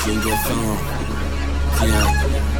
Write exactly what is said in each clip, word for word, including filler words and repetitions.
King of Fun. Yeah.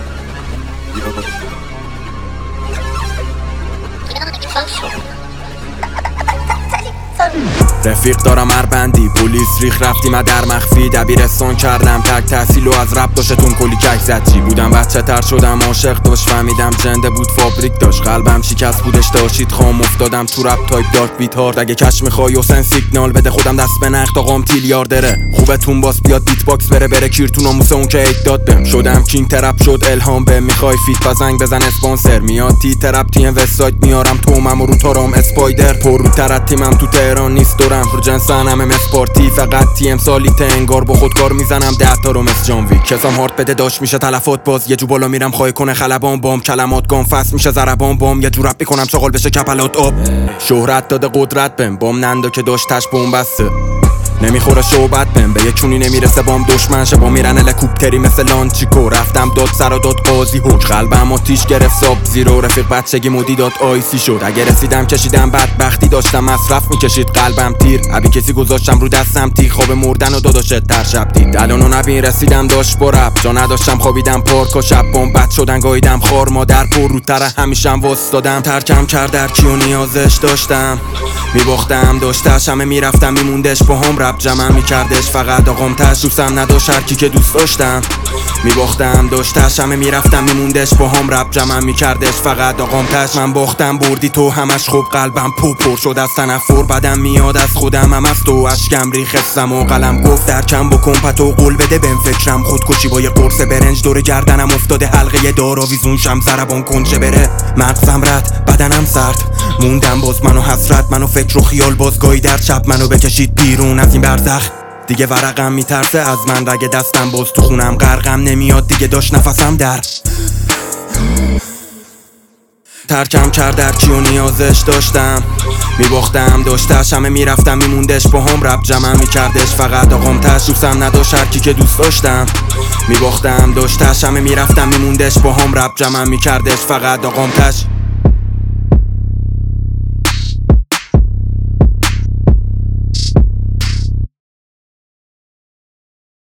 رفیق دارم اربندی پلیس ریخ رفتیم در مخفی دبیرستان کردم تک تحصیل و از رپ داشتون کلی کک زد چی بودم بچه تر شدم عاشق داشت فهمیدم جنده بود فابریک داشت قلبم شکست بودش داشتید خام افتادم تو رپ تایپ دارک بیت هارد اگه کش میخوای حسین سیگنال بده خودم دست به نقد آقام تیلیاردره خوبتون باس بیاد بیت باکس بره بره کیر تو ناموس اون که ایک داد بهم شدم کینگ ترپ شد الهام به میخوای فیت بزنگ بزن اسپانسر میاد تی ترپ تی ام وستساید میارم تو مم رو تارام اسپایدر پر رو تر تیمم تو تهران نیست دورم رو جنسن همه مسپارتی فقط تی ام سالیت انگار با خودکار میزنم ده تا رو مس جان ویک کسام هارت بده داشت میشه تلفات باز یه جو بالا میرم خواهی کنه خلبان بام کلمات گام فست میشه زربان بام یه جو رپ میکنم چاقال بشه کپلات آب شهرت داده قدرت بهم بام نندو که داشتش بوم بسته نمیخوره شوبت بهم به یه چونی نمیرسه بام دشمن شه با میرن الکوپتری مثل لانچیکو رفتم داد سر و داد قاضی هوج قلبم آتیش گرفت ساب زیرو رفیق بچگی مودی داد آیسی شد اگه رسیدم کشیدم بدبختی داشتم مصرف میکشید قلبم تیر ابی کسی گذاشتم رو دستم تی خواب مردن و داداشت در شب دید الان و نبین رسیدم داشت با رپ جا نداشتم خوابیدم پارک و شب بام بد شدن گاییدم خار مادر پر رو تره همیشم واسدادم ترکم کرد در کیو نیازش داشتم میباختم داشتش همه میرفتم میموندش با هم رپ جمع میکردش فقط آقام تش دوستم نداشت هرکی که دوست داشتم میباختم داشتش همه میرفتم میموندش با هم رپ جمع میکردش فقط آقام تش من باختم بردی تو همش خوب قلبم پو پر شد از تنفر بدم میاد از خودم هم از تو اشکم ریخستم و قلم گفت در کم بکن پتو قول بده بهم فکرم خودکشی با یه قرص برنج دور گردنم افتاده حلقه داراویزون شم زربان کنچه بره مغزم رد بدنم سرد موندم باز منو حسرت منو فکر و خیال باز گاهی در شب منو بکشید بیرون از این برزخ دیگه ورقم میترسه از من رگ دستم باز تو خونم غرقم نمیاد دیگه داشت نفسم در ترکم کرد در کیو نیازش داشتم میباختم داشتش همه میرفتم میموندش با هم رپ جمع میکردش فقط آقام تش دوستم نداشت هرکی که دوست داشتم میباختم داشتش همه میرفتم میموندش با هم رپ جمع میکردش فقط آقام تش